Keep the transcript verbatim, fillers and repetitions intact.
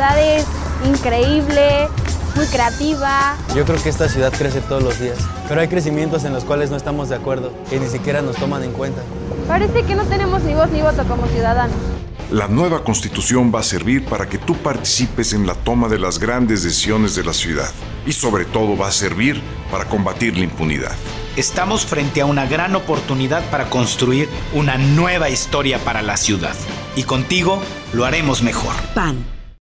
ciudad es increíble, muy creativa. Yo creo que esta ciudad crece todos los días, pero hay crecimientos en los cuales no estamos de acuerdo, que ni siquiera nos toman en cuenta. Parece que no tenemos ni voz ni voto como ciudadanos. La nueva Constitución va a servir para que tú participes en la toma de las grandes decisiones de la ciudad y sobre todo va a servir para combatir la impunidad. Estamos frente a una gran oportunidad para construir una nueva historia para la ciudad y contigo lo haremos mejor. P A N